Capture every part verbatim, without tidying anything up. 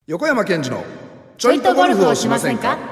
横山健二のちょいとゴルフをしませんか。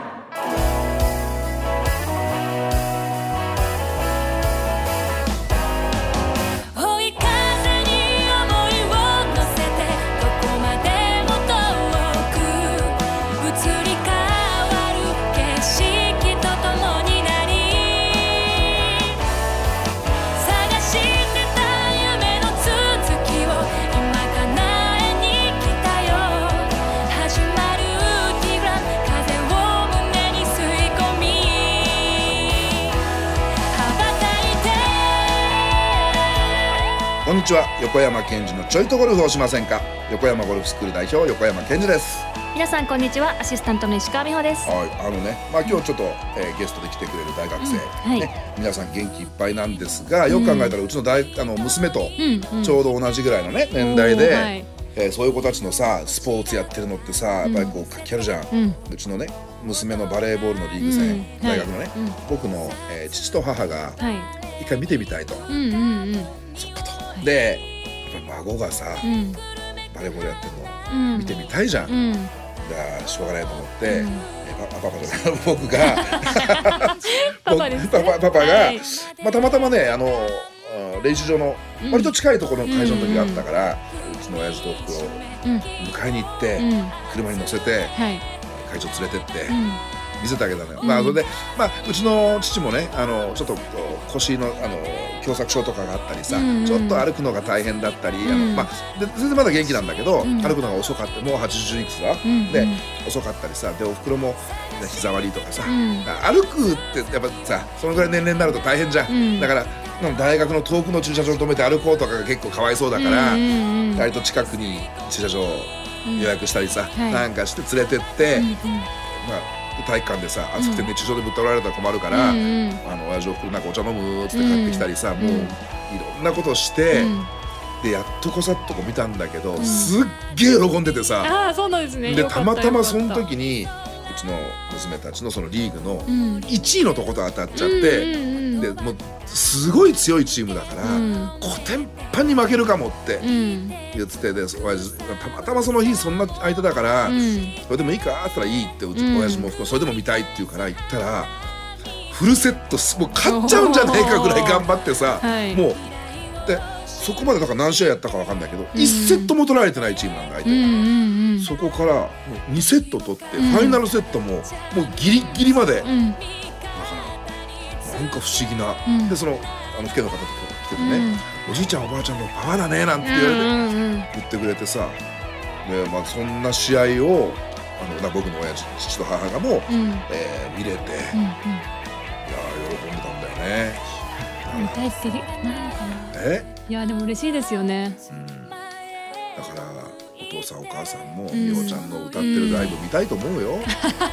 こんにちは、横山健二のちょいとゴルフをしませんか。横山ゴルフスクール代表横山健二です。 皆さんこんにちは、アシスタントの石川美穂です。 はい、あのね、まあ、今日ちょっと、えー、ゲストで来てくれる大学生、うんはいね、皆さん元気いっぱいなんですが、よく考えたらうちの大あの娘とちょうど同じぐらいの、ね、年代で、はいえー、そういう子たちのさスポーツやってるのってさやっぱりこう活気あるじゃん、うん、うちのね娘のバレーボールのリーグ戦、うん、大学のね、はいうん、僕の、えー、父と母が一回見てみたいと、はいうんうんうん、そっかと、はい、で孫がさ、うん、バレーボールやってるの、うん、見てみたいじゃん、うん、だからしょうがないと思って、うん、パ, パパじゃない僕がパパです、ね、パ, パ, パパが、はいまあ、たまたまねあの練習場の割と近いところの会場の時があったから、うん、うちの親父とおふくろを迎えに行って、うん、車に乗せて、はい、会場連れてって、うん見せてあげたのよ、うんまあ、それで、まあ、うちの父もねあのちょっと腰のあの狭窄症とかがあったりさ、うんうん、ちょっと歩くのが大変だったり、うんあのまあ、で全然まだ元気なんだけど、うん、歩くのが遅かったもうはちじゅういくつだ、うん、で遅かったりさでおふくろも膝割りとかさ、うん、歩くってやっぱさそのぐらい年齢になると大変じゃん、うん、だから大学の遠くの駐車場に止めて歩こうとかが結構かわいそうだから、うんうんうん、割と近くに駐車場予約したりさ、うん、なんかして連れてって、うんうんまあ体育館でさ暑くて熱中症でぶっ倒られたら困るから、うん、あの親父をなんかお茶飲むっつって買ってきたりさ、うん、もういろんなことして、うん、でやっとこさっとこ見たんだけど、うん、すっげえ喜んでてさ、 あそうなんですね、 でたまたまその時にうちの娘たちのそのリーグのいちいのとこと当たっちゃって、うん、でもうすごい強いチームだから、うん、コテンパンに負けるかもって言ってて、で親父たまたまその日そんな相手だから、うん、それでもいいかって言ったらいいってうちの親父もそれでも見たいって言うから行ったらフルセットもう勝っちゃうんじゃねえかぐらい頑張ってさ、はい、もうでそこまでだから何試合やったか分かんないけど、うん、いちセットも取られてないチームなんだ相手、うんうんうん、そこからもうにセット取って、うん、ファイナルセットももうギリギリまで、うん、だからなんか不思議な、うん、でそのあの父兄の方と来ててね、うん、おじいちゃんおばあちゃんのパワーだねなんて言われて、うんうんうん、言ってくれてさで、まあ、そんな試合をあの僕の親父父と母がもう、うんえー、見れて、うんうん、いや喜んでたんだよね。 見たいってなるのかな。 えいやでも嬉しいですよね、うん、 だからお父さんお母さんもみおちゃんの歌ってるライブ見たいと思うよ、うん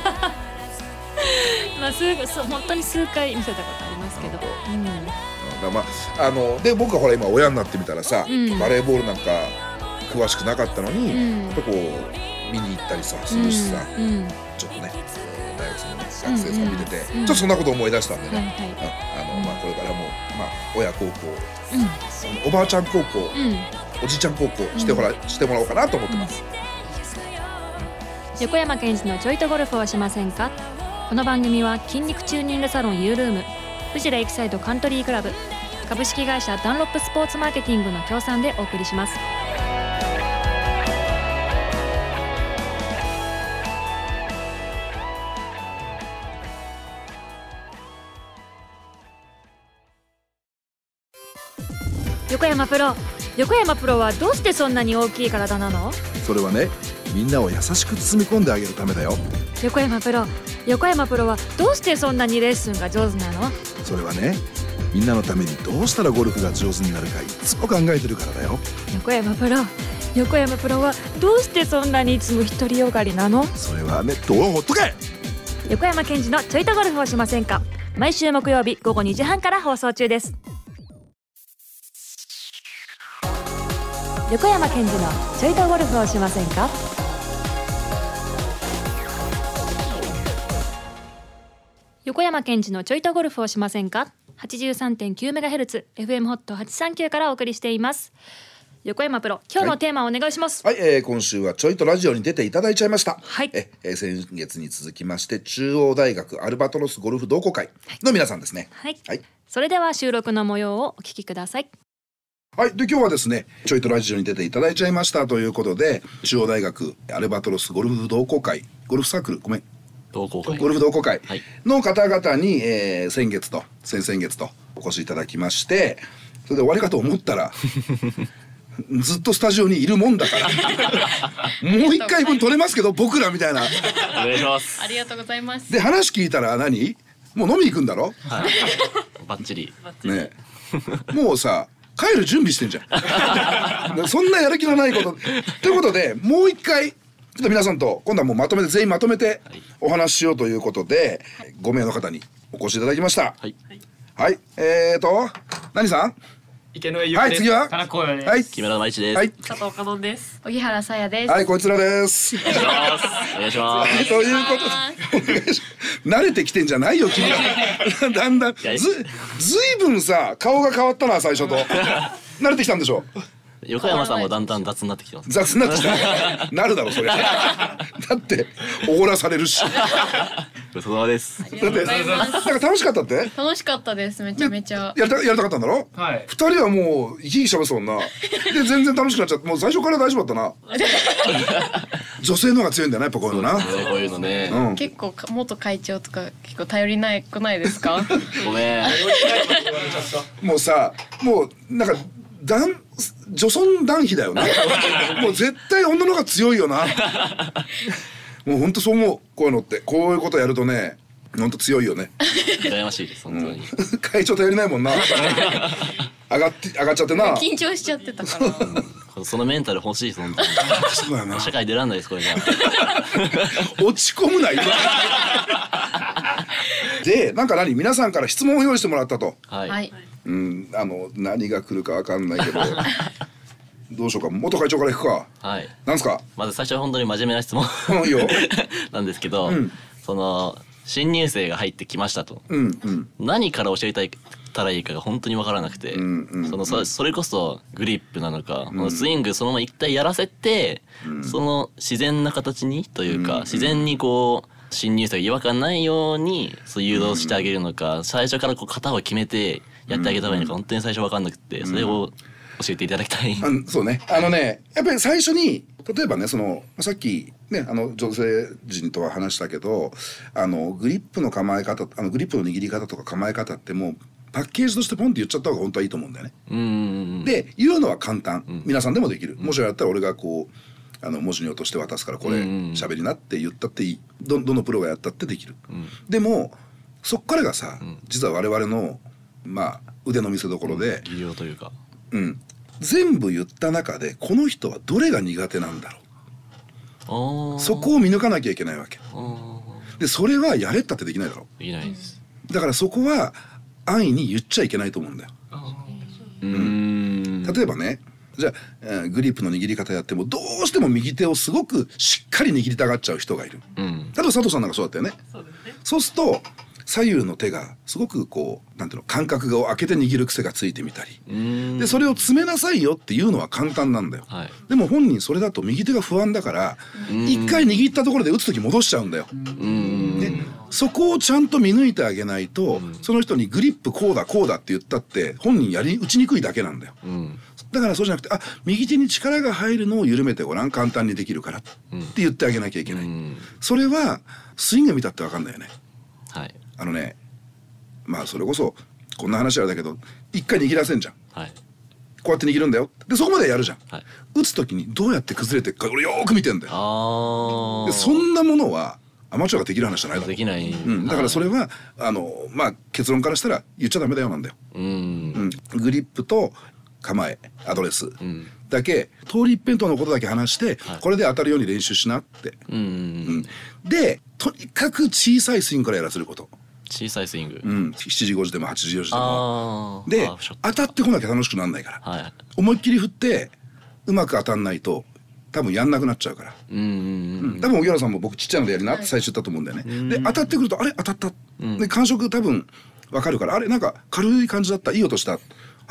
まあ、数そう本当に数回見せたことありますけど、うんだまあ、あので僕はほら今親になってみたらさ、うん、バレーボールなんか詳しくなかったのに、うん、やっぱこう見に行ったりさするしさ、うん、ちょっとね大学生の、ね、学生さん見てて、うんうん、ちょっとそんなこと思い出したんでね、はいはいあのまあ、これからも、まあ、親孝行、うん、おばあちゃん孝行、うん、おじいちゃん孝行してもら、うん、してもらおうかなと思ってます、 うん、横山健二のちょいとゴルフをしませんか。この番組は筋肉チューニングサロン U ルーム、フジレイクサイドカントリークラブ、株式会社ダンロップスポーツマーケティングの協賛でお送りします。横山プロ、横山プロはどうしてそんなに大きい体なの？ それはね、みんなを優しく包み込んであげるためだよ。 横山プロ、横山プロはどうしてそんなにレッスンが上手なの？ それはね、みんなのためにどうしたらゴルフが上手になるかいつも考えてるからだよ。 横山プロ、横山プロはどうしてそんなにいつも独りよがりなの？ それはね、どうほっとけ。 横山健二のちょいとゴルフをしませんか。毎週木曜日午後にじはんから放送中です。横山健二のちょいとゴルフをしませんか。横山健二のちょいとゴルフをしませんか。 はちじゅうさんてんきゅうメガヘルツ エフエム ホットはちさんきゅうからお送りしています。 横山プロ、今日のテーマをお願いします。 はい、はい、えー、今週はちょいとラジオに出ていただいちゃいました。 はい、 ええー、先月に続きまして中央大学アルバトロスゴルフ同好会の皆さんですね。 はい、はい、それでは収録の模様をお聞きください。 はい、で今日はですねちょいとラジオに出ていただいちゃいましたということで、中央大学アルバトロスゴルフ同好会ゴルフサークルごめん同好会ゴルフ同好会の方々に、えー、先月と先々月とお越しいただきまして、それで終わりかと思ったらずっとスタジオにいるもんだからもう一回分取れますけど僕らみたいなお願いします。 ありがとうございます。 で話聞いたら何もう飲み行くんだろ。 はいバッチリねもうさ帰る準備してんじゃんそんなやる気のないことということで、もう一回ちょっと皆さんと今度はもうまとめて全員まとめてお話ししようということで、はい、ご名の方にお越しいただきました。はい、はい、えーと何さん池上優子です。はい、 次は田中光陽です。 はい、 木村真一です。 はい、 佐藤香音です。 荻原さやです。 はい、こいつらです。 お願いします。お願いします。 ということで慣れてきてんじゃないよ君らだんだんずずいぶんさ顔が変わったな最初と慣れてきたんでしょ。 横山さんもだんだん雑になってきてます。 雑になってきたなるだろそれだっておごらされるしごちそうさまです。 ありがとうございます。 なんか楽しかったって。 楽しかったです。めちゃめちゃやりたやりたかったんだろ。 はい。 二人はもう生き生きしゃべってたもんな。で全然楽しくなっちゃって、もう最初から大丈夫だったな女性の方が強いんだよねやっぱこういうのな。 こういうのね、 うん、 結構元会長とか結構頼りないくないですかごめんもうさもうなんか男女尊男卑だよねもう絶対女の方が強いよなもうほんとそう思う。こういうのってこういうことやるとねほんと強いよね羨ましいです本当に、 うん、会長頼りないもんな上がって上がっちゃってな。 緊張しちゃってたからうん、そのメンタル欲しいです本当にそうやな。 社会出らんないですこれが落ち込むな今でなんか何皆さんから質問を用意してもらったと。 はい、 はい、 うん、あの何が来るかわかんないけどどうしようか。元会長からいくか。はい。なんすか。 まず最初は本当に真面目な質問いいよなんですけど、うん、その新入生が入ってきましたと、 うんうん、 何から教えたらいいかが本当に分からなくて、うんうんうん、その そ, それこそグリップなのか、うん、スイングそのまま一回やらせて、うん、その自然な形にというか、うん、自然にこう新入生が違和感ないようにそう誘導してあげるのか、うん、最初からこう型を決めてやってあげた方がいいのか、うん、本当に最初分かんなくて、それを教えていただきたい、 うん、そうね。あのねやっぱり最初に例えばねそのさっきねあの女性陣とは話したけど、あのグリップの構え方、あのグリップの握り方とか構え方ってもうパッケージとしてポンって言っちゃった方が本当はいいと思うんだよね。うん、で言うのは簡単、うん、皆さんでもできる、うん、もしあれだったら俺がこうあの文字に落として渡すからこれ喋りなって言ったっていい、ど, どのプロがやったってできる、うん、でもそっからがさ、うん、実は我々のまあ腕の見せ所で、うん、 技量というか、 うん、全部言った中でこの人はどれが苦手なんだろう、そこを見抜かなきゃいけないわけで、それはやれったってできないだろう。 できないです。 だからそこは安易に言っちゃいけないと思うんだよ。うん、例えばねじゃあ、えー、グリップの握り方やってもどうしても右手をすごくしっかり握りたがっちゃう人がいる、うん、例えば佐藤さんなんかそうだったよね。そうですね。そうすると左右の手がすごくこうなんていうの感覚を開けて握る癖がついてみたりで、それを詰めなさいよっていうのは簡単なんだよ、はい、でも本人それだと右手が不安だから一回握ったところで打つ時戻しちゃうんだよ。でそこをちゃんと見抜いてあげないと、その人にグリップこうだこうだって言ったって本人やり打ちにくいだけなんだよ。だからそうじゃなくて、あ右手に力が入るのを緩めてごらん簡単にできるからって言ってあげなきゃいけない。それはスイング見たって分かんないよね。はい、あのねまあそれこそこんな話あれだけど一回握らせんじゃん、はい、こうやって握るんだよでそこまでやるじゃん、はい、打つ時にどうやって崩れていくか俺よーく見てんだよ。あでそんなものはアマチュアができる話じゃないだろ。 できない、 うん、だからそれはあのまあ結論からしたら言っちゃダメだよなんだよ。うん、うん、グリップと構えアドレスだけ、うん、通り一辺倒のことだけ話して、はい、これで当たるように練習しなって、うんうんうん、でとにかく小さいスイングからやらせること。 小さいスイング、 うん、しちじごじでもはちじよじでもで当たってこなきゃ楽しくならないから、はい、思いっきり振ってうまく当たんないと多分やんなくなっちゃうから。うんうんうん、多分荻原さんも僕ちっちゃいのでやりなって最初言ったと思うんだよね、はい、で当たってくるとあれ当たった、うん、で感触多分分かるからあれなんか軽い感じだったいい音したあ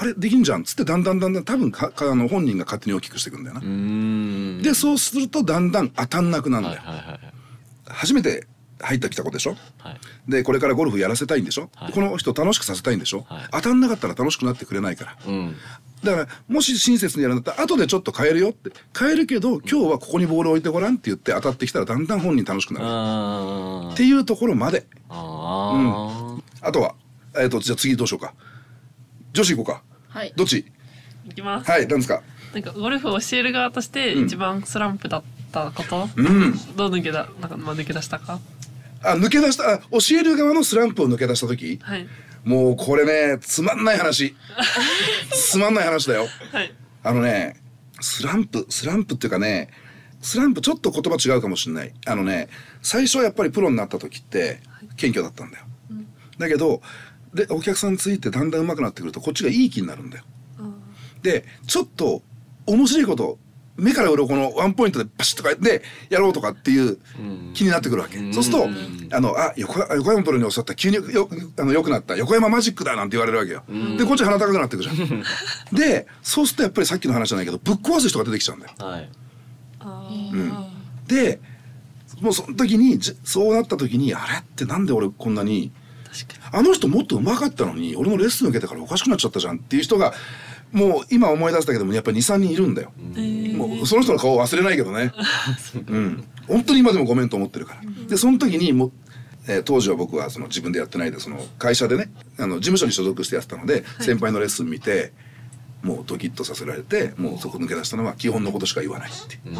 あれできんじゃんっつってだんだんだんだん多分かかあの本人が勝手に大きくしていくんだよな。うーんでそうするとだんだん当たんなくなるんだよ、はいはいはい、初めて入ってきた子でしょ、はい、でこれからゴルフやらせたいんでしょ、はい、この人楽しくさせたいんでしょ、はい、当たんなかったら楽しくなってくれないから、うん、だからもし親切にやるんだったら後でちょっと変えるよって変えるけど今日はここにボール置いてごらんって言って当たってきたらだんだん本人楽しくなるっていうところまで。あ、うん、あとは、えー、とじゃあ次どうしようか。女子行こうか、はい、どっち行きます。 はい、何ですか。 なんかゴルフを教える側として一番スランプだったこと、うん、どう抜けだなんか、まあ、抜け出したか。 あ、抜け出したあ教える側のスランプを抜け出した時、はい、もうこれねつまんない話つまんない話だよ、はい、あのねスランプスランプっていうかねスランプちょっと言葉違うかもしれない。あのね最初はやっぱりプロになった時って謙虚だったんだよ、はい、だけどでお客さんついてだんだん上手くなってくるとこっちがいい気になるんだよ、うん、でちょっと面白いこと目から鱗のワンポイントでパシッとかでやろうとかっていう気になってくるわけ、うん、そうするとあのあ 横, 横山プロに教わった急によあの良くなった横山マジックだなんて言われるわけよ、うん、でこっち鼻高くなってくるじゃんでそうするとやっぱりさっきの話じゃないけどぶっ壊す人が出てきちゃうんだよ、はい、うん、でもうその時にそうなった時にあれってなんで俺こんなにあの人もっと上手かったのに俺のレッスン受けたからおかしくなっちゃったじゃんっていう人がもう今思い出したけどもやっぱり にさんにんいるんだよ。もうその人の顔忘れないけどね、うん、本当に今でもごめんと思ってるから。でその時にも、えー、当時は僕はその自分でやってないでその会社でねあの事務所に所属してやってたので、はい、先輩のレッスン見てもうドキッとさせられてもうそこ抜け出したのは基本のことしか言わないって、うん、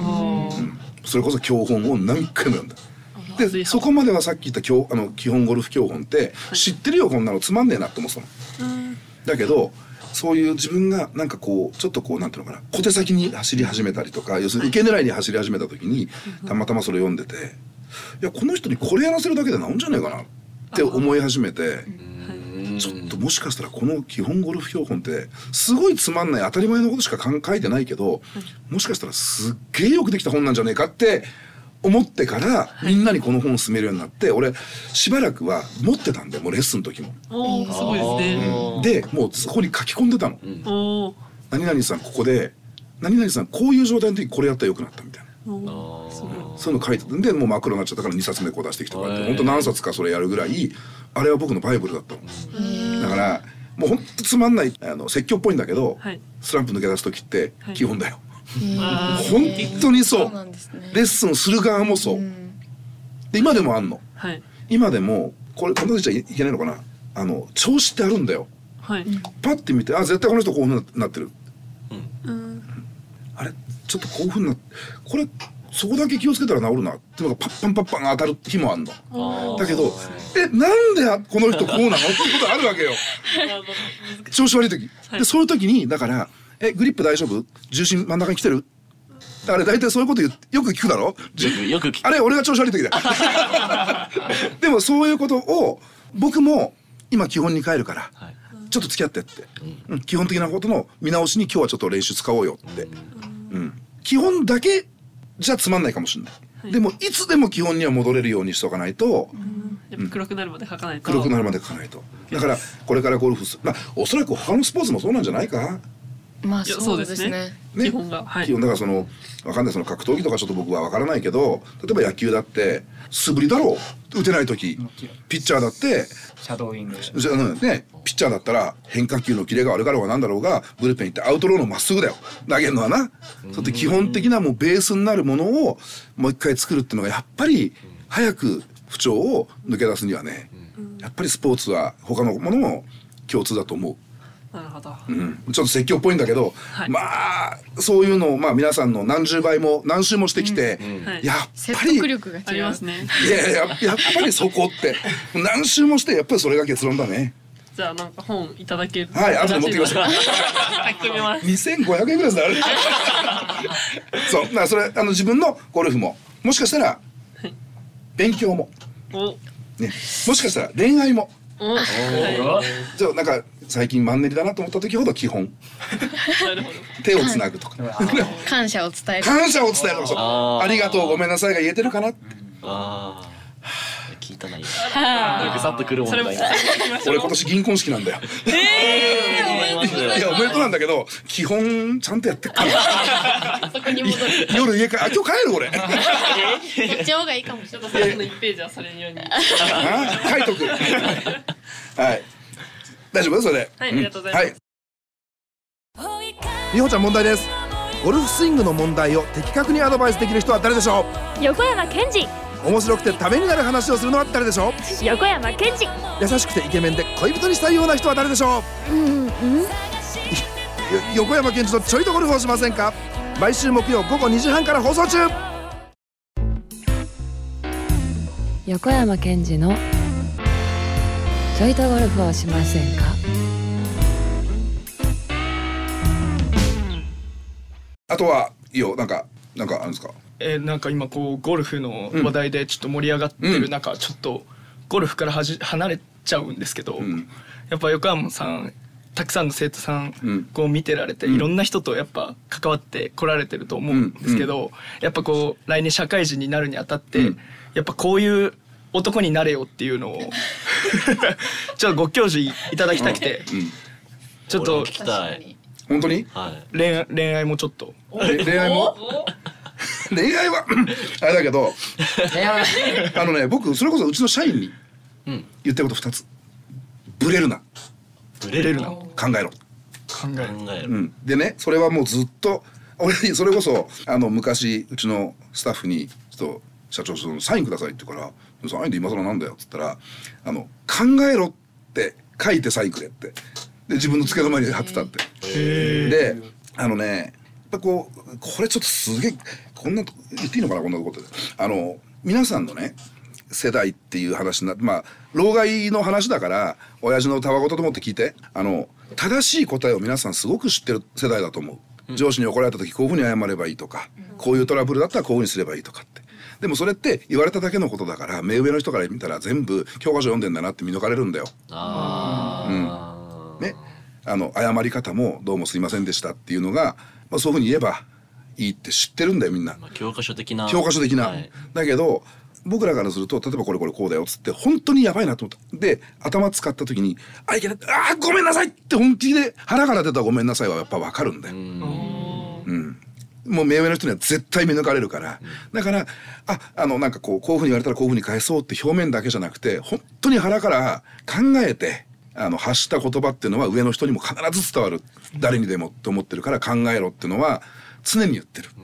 それこそ教本を何回も読んだ。でそこまではさっき言った教あの基本ゴルフ教本って知ってるよこんなのつまんねえなって思ってたの、うん、だけどそういう自分がなんかこうちょっとこうなんていうのかな小手先に走り始めたりとか要するに受け狙いに走り始めた時にたまたまそれ読んでていやこの人にこれやらせるだけで治んじゃねえかなって思い始めてちょっともしかしたらこの基本ゴルフ教本ってすごいつまんない当たり前のことしか書いてないけどもしかしたらすっげえよくできた本なんじゃねえかって思ってからみんなにこの本を勧めるようになって俺しばらくは持ってたんでもうレッスンの時も。 おーすごいですね、 うん、でもうそこに書き込んでたの、うん、何々さんここで何々さんこういう状態の時これやったらよくなったみたいなそういうの書いてたんでもう真っ黒になっちゃったからにさつめこう出してきてこうやってほんと何冊かそれやるぐらいあれは僕のバイブルだったの。だからもうほんとつまんないあの説教っぽいんだけど、はい、スランプ抜け出す時って基本だよ、はい、本当にそう、そう、ね、レッスンする側もそう、うん、で今でもあんの、はい、今でもこれこんなこと言っちゃいけないのかなあの調子ってあるんだよ、はい、パッて見てあ絶対この人こういう風になってる、うん、あれちょっとこういう風になってこれそこだけ気をつけたら治るなっていうのがパッパンパッパン当たる日もあんのだけどえなんでこの人こうなのってことあるわけよ調子悪い時、はい、でそういう時にだからえグリップ大丈夫重心真ん中に来てるあれ大体そういうこと言ってよく聞くだろよくよく聞くあれ俺が調子悪い時だでもそういうことを僕も今基本に帰るから、はい、ちょっと付き合ってって、うん、基本的なことの見直しに今日はちょっと練習使おうよって、うんうん、基本だけじゃつまんないかもしれない、はい、でもいつでも基本には戻れるようにしておかないと、うん、 やっぱ黒くなるまで書かないと、 黒くなるまで書かないとだからこれからゴルフすまあおそらく他のスポーツもそうなんじゃないか。 まあそうですね。 基本が、はい、 基本だからそのわかんないその格闘技とかちょっと僕はわからないけど例えば野球だって素振りだろう打てない時ピッチャーだってシャドーイングじゃ、ね、ピッチャーだったら変化球のキレが悪かろうがなんだろうがブルペン行ってアウトローのまっすぐだよ投げるのはな。そうやって基本的なもうベースになるものをもう一回作るっていうのがやっぱり早く不調を抜け出すにはねやっぱりスポーツは他のものも共通だと思う。 なるほど、 うん、ちょっと説教っぽいんだけど、はい、まあそういうのをまあ皆さんの何十倍も何周もしてきて、うんうん、やっぱり説得力が違いますね。 いやいややっぱりそこって何周もしてやっぱりそれが結論だね。 じゃあなんか本いただけるはい後で持ってきましょう書き込みますにせんごひゃくえんぐらいですねそうだからそれあの自分のゴルフももしかしたら勉強も、はい、ね、もしかしたら恋愛もおじゃあなんか最近マンネリだなと思った時ほど基本手をつなぐとか感謝を伝える感謝を伝えるとかそう あ, ありがとうごめんなさいが言えてるかな、うん、 あ聞いたな今ぐさっとくるもんだ俺今年銀婚式なんだよえー、おめでとうます。 いやおめでとうなんだけど基本ちゃんとやってっからそこに戻る。 夜家帰あ今日帰る俺こっちの方がいいかもしれない。 最後の一ページはそれにように。 あ書いとくはい大丈夫それではい、ありがとうございます。 美穂ちゃん問題です。ゴルフスイングの問題を的確にアドバイスできる人は誰でしょ横山健二。 う。面白くてためになる話をするのは誰でしょう。 横山健二。 優しくてイケメンで恋人にしたいような人は誰でしょう。 うんうん。 横山健二とちょいとゴルフをしませんか。毎週木曜午後にじはんから放送中。 横山健二のちょいとゴルフをしませんか。 あとはいいよなんかなんかあるんですか。 えー、なんか今こうゴルフの話題でちょっと盛り上がってる中、うん、ちょっとゴルフからはじ離れちゃうんですけど、うん、やっぱ横山さんたくさんの生徒さん、うん、こう見てられて、いろんな人とやっぱ関わってこられてると思うんですけど、うんうん、やっぱこう来年社会人になるにあたって、うん、やっぱこういう男になれよっていうのをちょっとご教授いただきたくて、うんうん、ちょっと聞きたい。 本当に、 はい、 恋愛恋愛もちょっと恋愛も恋愛はあれだけどあのね僕それこそうちの社員に言ったことふたつ。ブレるなブレるな考えろ考える、 うん、でねそれはもうずっと俺それこそあの昔うちのスタッフにちょっと社長そのサインくださいって言うからサインで今更なんだよっつったらあの考えろって書いてサインくれってで自分の机の前に貼ってたって。であのねやっぱこうこれちょっとすげえこんなと言っていいのかなこんなことであの皆さんのね世代っていう話になってまあ老害の話だから親父のたわごとと思って聞いてあの正しい答えを皆さんすごく知ってる世代だと思う。上司に怒られた時こういうふうに謝ればいいとか、こういうトラブルだったらこういうふうにすればいいとかって。でもそれって言われただけのことだから目上の人から見たら全部教科書読んでんだなって見抜かれるんだよ。あ、うん、ね、あの謝り方もどうもすいませんでしたっていうのが、まあ、そういうふうに言えばいいって知ってるんだよみんな。 まあ、教科書的な教科書的な、はい、だけど僕らからすると例えばこれこれこうだよっつって本当にやばいなと思ったで頭使った時にあいけないあごめんなさいって本気で腹から出たごめんなさいはやっぱ分かるんだよ。うん、うん、もう目上の人には絶対見抜かれるから、うん、だからああのなんかこうこういうふうに言われたらこういうふうに返そうって表面だけじゃなくて本当に腹から考えてあの発した言葉っていうのは上の人にも必ず伝わる誰にでもって思ってるから考えろっていうのは常に言ってる。うん、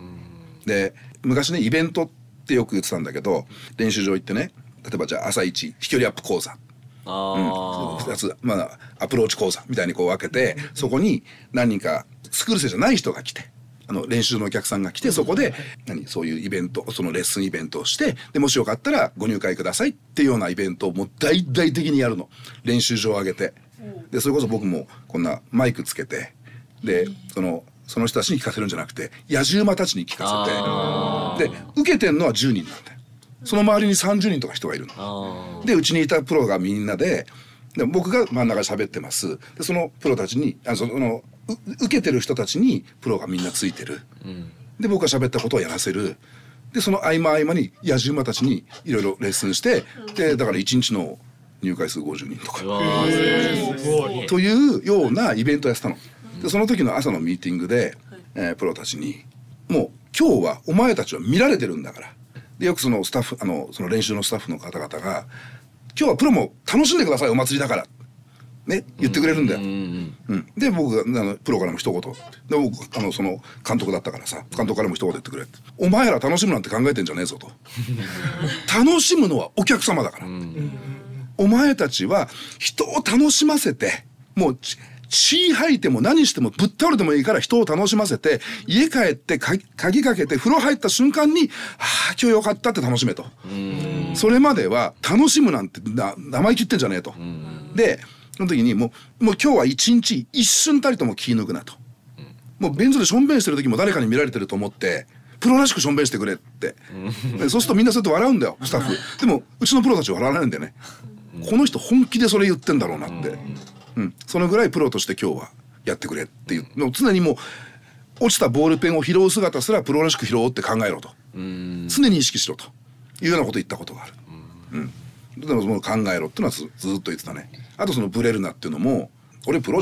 で昔ねイベントってよく言ってたんだけど練習場行ってね例えばじゃあ朝一飛距離アップ講座あ、うん、ふたつ、まあ、アプローチ講座みたいにこう分けてそこに何人かスクール生じゃない人が来てあの練習場のお客さんが来てそこで何そういうイベントそのレッスンイベントをしてでもしよかったらご入会くださいっていうようなイベントをもう大々的にやるの練習場を上げてでそれこそ僕もこんなマイクつけてでそのその人たちに聞かせるんじゃなくて野じ馬たちに聞かせてで受けてんのはじゅうにんなんだよ。その周りにさんじゅうにんとか人がいるのでうちにいたプロがみんなでで僕が真ん中で喋ってますでそのプロたちにあその受けてる人たちにプロがみんなついてる、うん、で僕が喋ったことをやらせるでその合間合間に野じ馬たちにいろいろレッスンしてでだからいちにちの入会数ごじゅうにんとかというようなイベントをやってたの。でその時の朝のミーティングで、えー、プロたちにもう今日はお前たちは見られてるんだからでよくそのスタッフあのその練習のスタッフの方々が今日はプロも楽しんでくださいお祭りだからね言ってくれるんだよ。うん、うん、で僕があのプロからも一言で僕あのその監督だったからさ監督からも一言言ってくれってお前ら楽しむなんて考えてんじゃねえぞと楽しむのはお客様だから、うん、お前たちは人を楽しませてもう血吐いても何してもぶっ倒れてもいいから人を楽しませて家帰って鍵かけて風呂入った瞬間に「ああ今日よかった」って楽しめと。それまでは楽しむなんてな生意気言ってんじゃねえと。でその時にもうもう今日は一日一瞬たりとも気抜くなと。もう便所でしょんべんしてる時も誰かに見られてると思ってプロらしくしょんべんしてくれってそうするとみんなそうやって笑うんだよスタッフ。でもうちのプロたちは笑わないんだよね。この人本気でそれ言ってんだろうなって。うん、そのぐらいプロとして今日はやってくれっていうの常にもう落ちたボールペンを拾う姿すらプロらしく拾おうって考えろと常に意識しろというようなことを言ったことがある。うん、でもその考えろっていうのは ず, ずっと言ってたね。あとそのブレるなっていうのも俺プロじゃん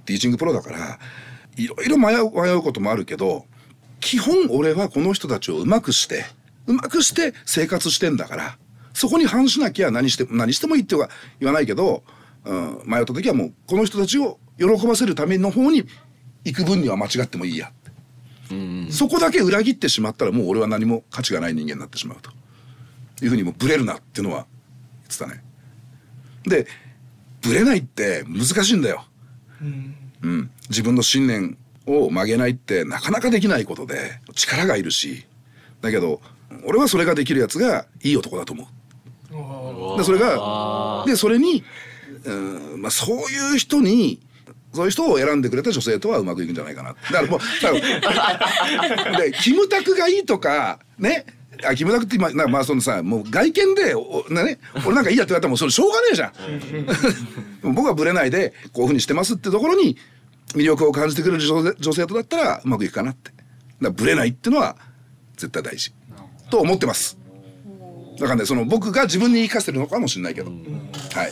ティーチングプロだからいろいろ迷う迷うこともあるけど、基本俺はこの人たちをうまくしてうまくして生活してんだから、そこに反しなきゃ何して何してもいいっては言わないけど、うん、迷った時はもうこの人たちを喜ばせるための方に行く分には間違ってもいいやって、うん、そこだけ裏切ってしまったらもう俺は何も価値がない人間になってしまうというふうにもうブレるなっていうのは言ってたね。でブレないって難しいんだよ、うんうん、自分の信念を曲げないってなかなかできないことで力がいるし、だけど俺はそれができるやつがいい男だと思う。でそれがでそれに、うんまあ、そういう人にそういう人を選んでくれた女性とはうまくいくんじゃないかな。だからもうでキムタクがいいとかね、あキムタクって今なんかまあそのさもう外見でお、ね、俺なんかいいやって言われたらもうそれしょうがねえじゃん僕はブレないでこういうふうにしてますってところに魅力を感じてくれる女性、女性とだったらうまくいくかなって。だからブレないっていうのは絶対大事と思ってます。だからねその僕が自分に言い聞かせてるのかもしれないけど、はい、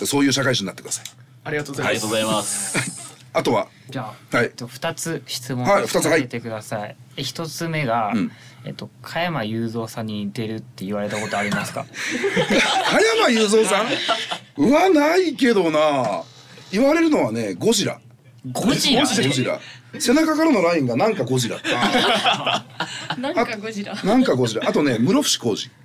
そういう社会人になってください。 ありがとうございます。 ありがとうございます。 あとはじゃあ、はい、えっと、ふたつ質問させてください。はい、ひとつめが、 うん、 えっと、加山雄三さんに似てるって言われたことありますか？ 加山雄三さんうわないけどな。言われるのはねゴジラ。 ゴジラ？ ゴジラ背中からのラインがなんかゴジラなんかゴジラなんかゴジラあとね室伏広治、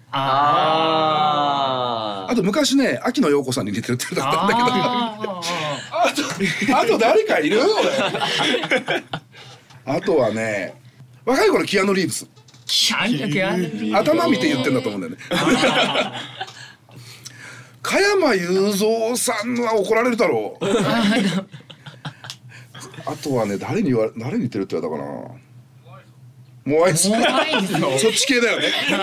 ああと昔ね秋野陽子さんに似てるって言ったんだけどあとあと誰かいるあとはね若い頃キアヌ・リーブス頭見て言ってんだと思うんだよね加山雄三さんは怒られるだろうあとはね誰に言われ誰に似てるって言われたかな。モアイスそっち系だよね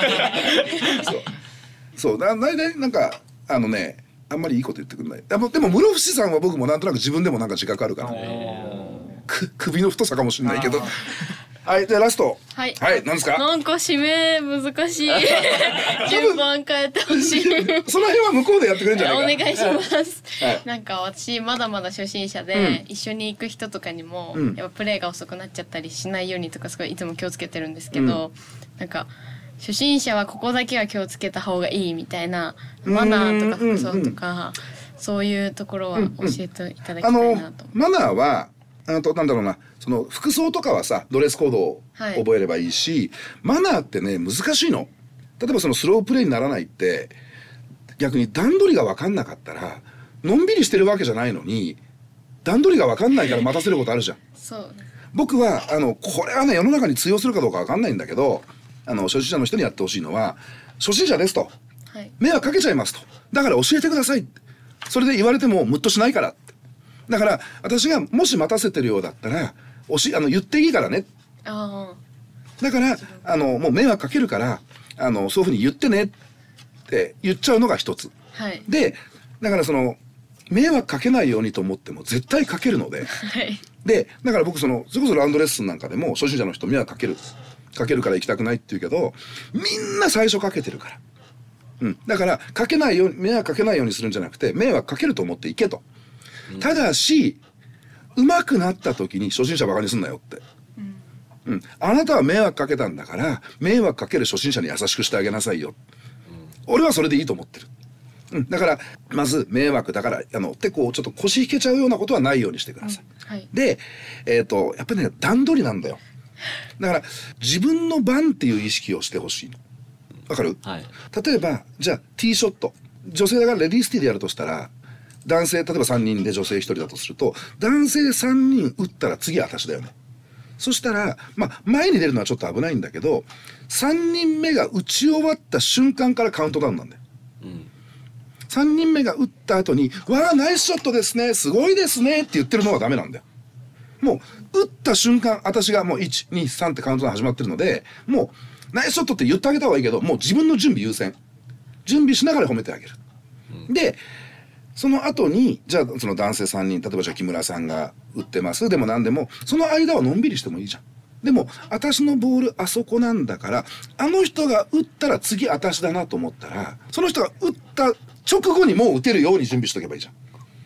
そうそうだ大体なんかあのねあんまりいいこと言ってくんない。でもでも室伏さんは僕もなんとなく自分でもなんか自覚あるからく首の太さかもしれないけどはいでラストはいはい何ですか。 なんか指名難しい順番変えてほしいその辺は向こうでやってくれるんじゃないか。 お願いします、 はい、 なんか私まだまだ初心者で、うん、一緒に行く人とかにも、うん、やっぱプレーが遅くなっちゃったりしないようにとかすごいいつも気をつけてるんですけど、うん、なんか初心者はここだけは気をつけた方がいいみたいなマナーとか服装とか、うんうん、そういうところは教えていただきたいなと、うんうん、あのマナーはあとなんだろうなその服装とかはさドレスコードを覚えればいいし、はい、マナーってね難しいの。例えばそのスロープレイにならないって逆に段取りが分かんなかったらのんびりしてるわけじゃないのに段取りが分かんないから待たせることあるじゃん。 そう僕はあのこれはね世の中に通用するかどうか分かんないんだけどあの初心者の人にやってほしいのは初心者ですと、はい、迷惑かけちゃいますとだから教えてくださいそれで言われてもムッとしないからだから私がもし待たせてるようだったらおしあの言っていいからねあだからあのもう迷惑かけるからあのそういうふうに言ってねって言っちゃうのが一つ、 はい、でだからその迷惑かけないようにと思っても絶対かけるので、 はい、 でだから僕そのそれこそラウンドレッスンなんかでも初心者の人迷惑かけるかけるから行きたくないって言うけどみんな最初かけてるから、うん、だからかけないように迷惑かけないようにするんじゃなくて迷惑かけると思って行けと、うん、ただし上手くなった時に初心者バカにすんなよって、うんうん、あなたは迷惑かけたんだから迷惑かける初心者に優しくしてあげなさいよ、うん、俺はそれでいいと思ってる、うん、だからまず迷惑だからあのってこうちょっと腰引けちゃうようなことはないようにしてください、うんはい、で、えーと、やっぱりね段取りなんだよ。だから自分の番っていう意識をしてほしいの。わかる？はい、例えばじゃあティーショット女性だからレディースティーでやるとしたら男性例えばさんにんで女性ひとりだとすると男性さんにん打ったら次は私だよね。そしたらまあ前に出るのはちょっと危ないんだけどさんにんめが打ち終わった瞬間からカウントダウンなんだよ、うん、さんにんめが打った後にわあナイスショットですねすごいですねって言ってるのはダメなんだよ。もう打った瞬間私がもういちにさんってカウントダウン始まってるのでもうナイスショットって言ってあげた方がいいけどもう自分の準備優先準備しながら褒めてあげる、うん、でその後にじゃあその男性さんにん例えばじゃあ木村さんが打ってますでも何でもその間はのんびりしてもいいじゃん。でも私のボールあそこなんだからあの人が打ったら次私だなと思ったらその人が打った直後にもう打てるように準備しとけばいいじゃんっ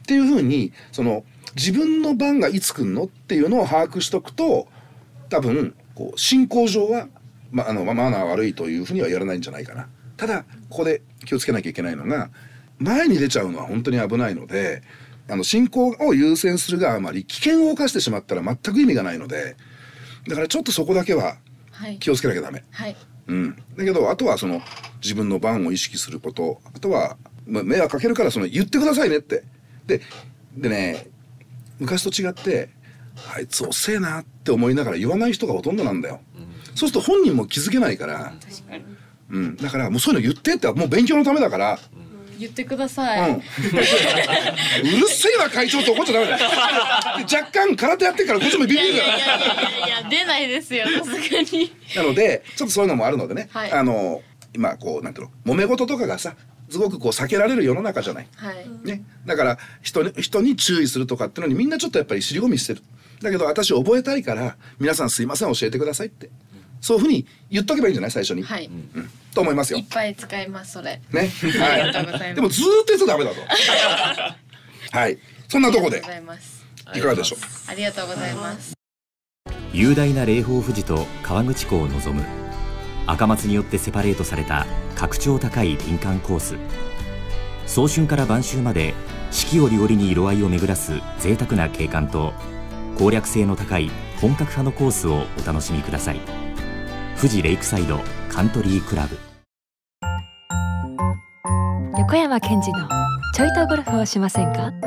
っていうふうにその自分の番がいつ来るのっていうのを把握しとくと多分こう進行上は、ま、あのマナー悪いというふうにはやらないんじゃないかな。ただここで気をつけなきゃいけないのが前に出ちゃうのは本当に危ないのであの進行を優先するがあまり危険を冒してしまったら全く意味がないのでだからちょっとそこだけは気をつけなきゃダメ。 はい、 うん、だけどあとはその自分の番を意識することあとは、ま、迷惑かけるからその言ってくださいねってででね昔と違ってあいつ遅えなって思いながら言わない人がほとんどなんだよ、うん、そうすると本人も気づけないから、確かに、うん、だからもうそういうの言ってってもう勉強のためだから、 うん、言ってください、うん、うるせえな会長って怒っちゃダメだよ若干空手やってからこっちもビビるからいやいやいやいやいや出ないですよさすがになのでちょっとそういうのもあるのでね、はい、あの今こうなんていうの揉め事とかがさすごくこう避けられる世の中じゃない、 はいね、だから人に、人に注意するとかっていうのにみんなちょっとやっぱり尻込みしてる。だけど私覚えたいから皆さんすいません教えてくださいってそういうふうに言っとけばいいんじゃない最初に、 はい、 うん、と思いますよ。 いっぱい使いますそれね、はい、 ありがとうございます。 でもずーっと言っちゃダメだぞはいそんなとこでいかがでしょう。 ありがとうございます。 雄大な霊峰富士と河口湖を望む赤松によってセパレートされた格調高い林間コース。早春から晩秋まで四季折々に色合いを巡らす贅沢な景観と攻略性の高い本格派のコースをお楽しみください。富士レイクサイドカントリークラブ。 横山健二のちょいとゴルフをしませんか。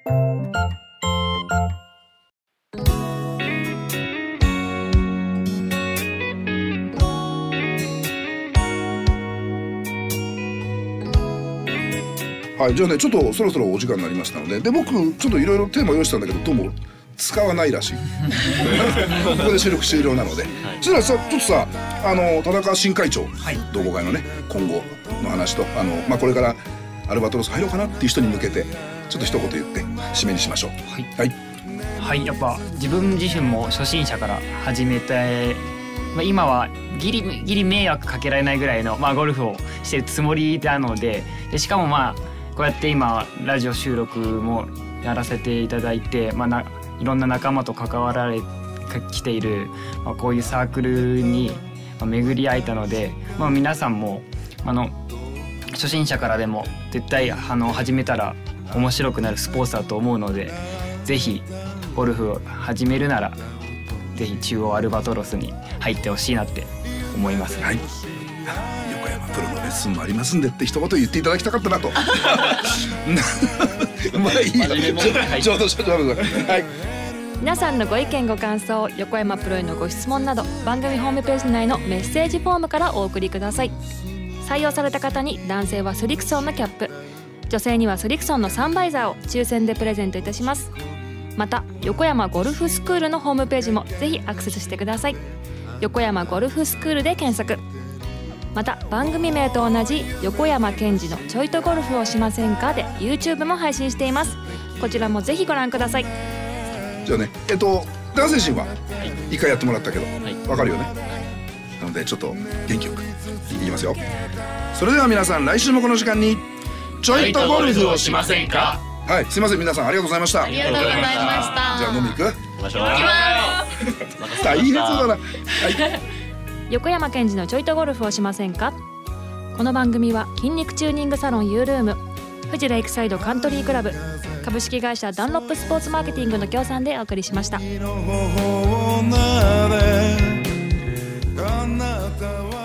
はい、じゃあねちょっとそろそろお時間になりましたのでで僕ちょっといろいろテーマ用意したんだけどどうも使わないらしいここで収録終了なので、はい、そしたらさちょっとさあの田中新会長、はい、同好会のね今後の話とあの、まあ、これからアルバトロス入ろうかなっていう人に向けてちょっと一言言って締めにしましょう。はい、はいはい、やっぱ自分自身も初心者から始めて、まあ、今はギリギリ迷惑かけられないぐらいの、まあ、ゴルフをしてるつもりなので、でしかもまあこうやって今ラジオ収録もやらせていただいて、まあ、ないろんな仲間と関わられきている、まあ、こういうサークルに巡り会えたので、まあ、皆さんもあの初心者からでも絶対あの始めたら面白くなるスポーツだと思うので、ぜひゴルフを始めるならぜひ中央アルバトロスに入ってほしいなって思います、ね。はい、 横山プロのレッスンもありますんでって一言言っていただきたかったなと。まあいいよ。ちょうどちょうどはい。 皆さんのご意見ご感想、横山プロへのご質問など番組ホームページ内のメッセージフォームからお送りください。採用された方に男性はスリクソンのキャップ、女性にはスリクソンのサンバイザーを抽選でプレゼントいたします。また横山ゴルフスクールのホームページもぜひアクセスしてください。横山ゴルフスクールで検索。また番組名と同じ横山健二のちょいとゴルフをしませんかで YouTube も配信しています。こちらもぜひご覧ください。 じゃあね、えっと男性陣は一回やってもらったけど、はい、分かるよね。なのでちょっと元気よくいきますよ。それでは皆さん来週もこの時間にちょいとゴルフをしませんか。はい、すいません皆さんありがとうございました。 ありがとうございました。じゃあ飲み行く？ 行きましょう。 大変そうだな。はい。 横山健二のちょいとゴルフをしませんか。この番組は筋肉チューニングサロン U ルーム、富士レイクサイドカントリークラブ、株式会社ダンロップスポーツマーケティングの協賛でお送りしました。